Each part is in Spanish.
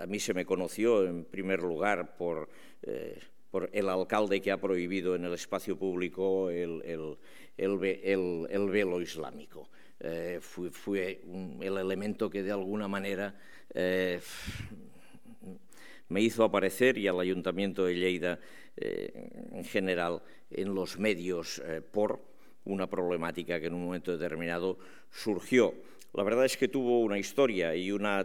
a mí se me conoció en primer lugar por el alcalde que ha prohibido en el espacio público el velo islámico. Fue el elemento que de alguna manera me hizo aparecer, y al Ayuntamiento de Lleida en general, en los medios por una problemática que en un momento determinado surgió. La verdad es que tuvo una historia y una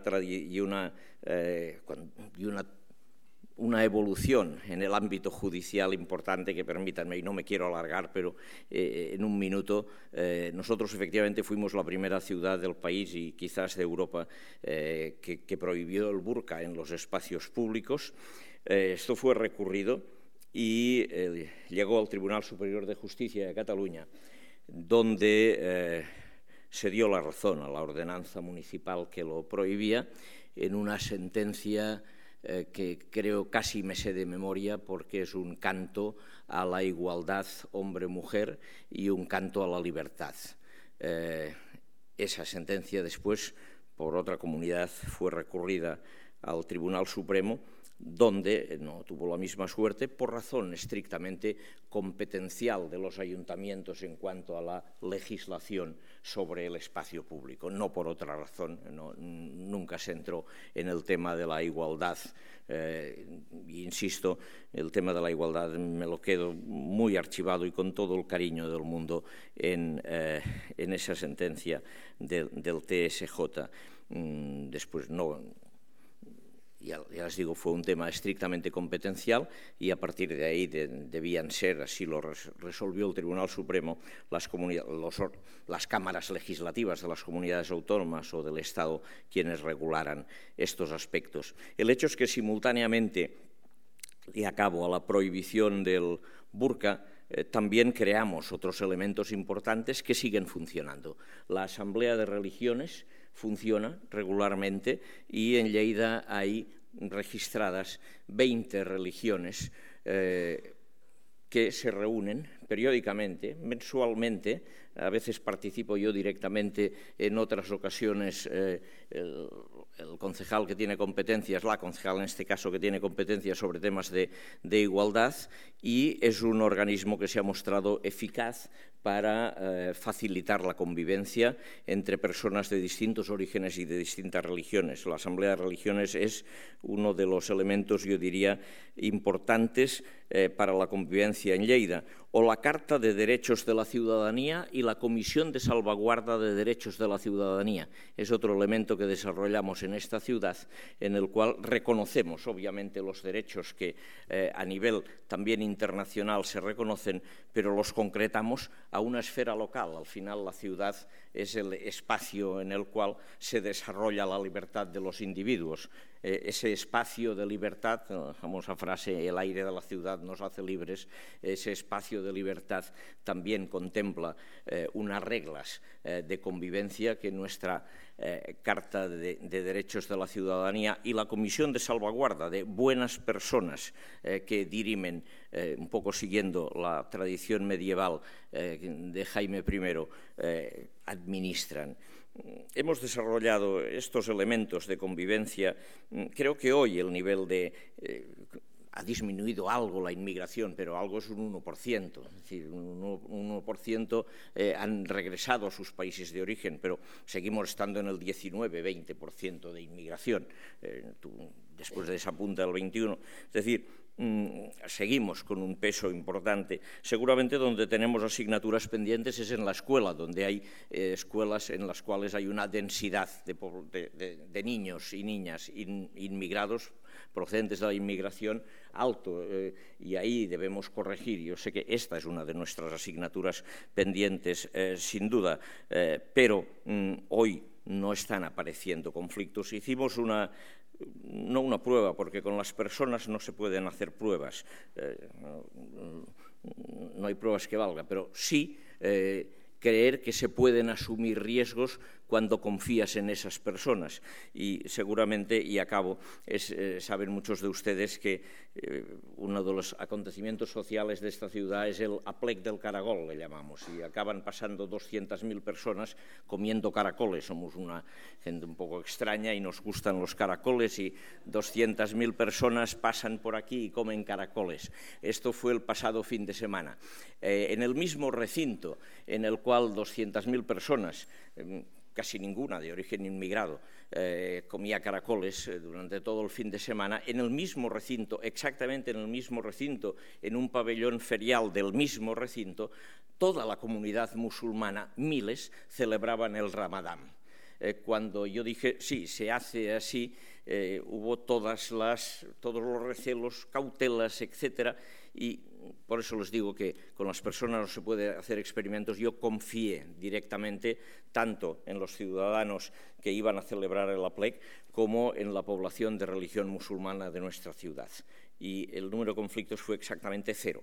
evolución en el ámbito judicial importante que, permítanme, y no me quiero alargar, pero en un minuto, nosotros efectivamente fuimos la primera ciudad del país y quizás de Europa que prohibió el burka en los espacios públicos. Esto fue recurrido y llegó al Tribunal Superior de Justicia de Cataluña, donde se dio la razón a la ordenanza municipal que lo prohibía en una sentencia que creo casi me sé de memoria, porque es un canto a la igualdad hombre-mujer y un canto a la libertad. Esa sentencia después, por otra comunidad, fue recurrida al Tribunal Supremo, donde no tuvo la misma suerte por razón estrictamente competencial de los ayuntamientos en cuanto a la legislación sobre el espacio público, no por otra razón. Nunca se entró en el tema de la igualdad. Insisto, el tema de la igualdad me lo quedo muy archivado y con todo el cariño del mundo en esa sentencia del TSJ. Después no... Ya les digo, fue un tema estrictamente competencial y a partir de ahí debían ser, así lo resolvió el Tribunal Supremo, las cámaras legislativas de las comunidades autónomas o del Estado quienes regularan estos aspectos. El hecho es que simultáneamente, y a cabo a la prohibición del burka, también creamos otros elementos importantes que siguen funcionando. La Asamblea de Religiones funciona regularmente y en Lleida hay registradas 20 religiones que se reúnen periódicamente, mensualmente. A veces participo yo directamente, en otras ocasiones el concejal que tiene competencias, la concejal en este caso que tiene competencias sobre temas de igualdad, y es un organismo que se ha mostrado eficaz para facilitar la convivencia entre personas de distintos orígenes y de distintas religiones. La Asamblea de Religiones es uno de los elementos, yo diría, importantes para la convivencia en Lleida. O la Carta de Derechos de la Ciudadanía y la Comisión de Salvaguarda de Derechos de la Ciudadanía. Es otro elemento que desarrollamos en esta ciudad, en el cual reconocemos, obviamente, los derechos que a nivel también internacional se reconocen, pero los concretamos a una esfera local. Al final, la ciudad es el espacio en el cual se desarrolla la libertad de los individuos. Ese espacio de libertad, la famosa frase, el aire de la ciudad nos hace libres, ese espacio de libertad también contempla unas reglas de convivencia que nuestra Carta de Derechos de la Ciudadanía y la Comisión de Salvaguarda de Buenas Personas que dirimen, un poco siguiendo la tradición medieval de Jaime I, administran. Hemos desarrollado estos elementos de convivencia. Creo que hoy el nivel ha disminuido algo la inmigración, pero algo es un 1%. Es decir, un 1% han regresado a sus países de origen, pero seguimos estando en el 19-20% de inmigración. Después de esa punta del 21%. Es decir, seguimos con un peso importante. Seguramente donde tenemos asignaturas pendientes es en la escuela, donde hay escuelas en las cuales hay una densidad de niños y niñas inmigrados procedentes de la inmigración alto, y ahí debemos corregir. Yo sé que esta es una de nuestras asignaturas pendientes, sin duda, pero hoy no están apareciendo conflictos. Hicimos no una prueba, porque con las personas no se pueden hacer pruebas, no hay pruebas que valgan, pero sí creer que se pueden asumir riesgos cuando confías en esas personas. Y seguramente, y acabo, saben muchos de ustedes que uno de los acontecimientos sociales de esta ciudad es el aplec del caragol, le llamamos, y acaban pasando 200.000 personas comiendo caracoles. Somos una gente un poco extraña y nos gustan los caracoles, y 200.000 personas pasan por aquí y comen caracoles. Esto fue el pasado fin de semana. En el mismo recinto en el cual 200.000 personas, casi ninguna de origen inmigrado, comía caracoles durante todo el fin de semana, en el mismo recinto, exactamente en el mismo recinto, en un pabellón ferial del mismo recinto, toda la comunidad musulmana, miles, celebraban el Ramadán. Cuando yo dije, sí, se hace así, hubo todos los recelos, cautelas, etcétera, y por eso les digo que con las personas no se puede hacer experimentos. Yo confié directamente tanto en los ciudadanos que iban a celebrar el aplec como en la población de religión musulmana de nuestra ciudad. Y el número de conflictos fue exactamente cero.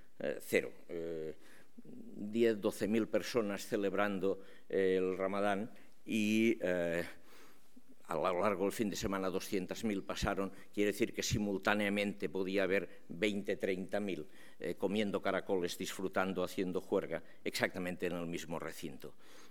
10, 12.000 personas celebrando el Ramadán, y a lo largo del fin de semana 200.000 pasaron. Quiere decir que simultáneamente podía haber 20, 30.000 comiendo caracoles, disfrutando, haciendo juerga, exactamente en el mismo recinto.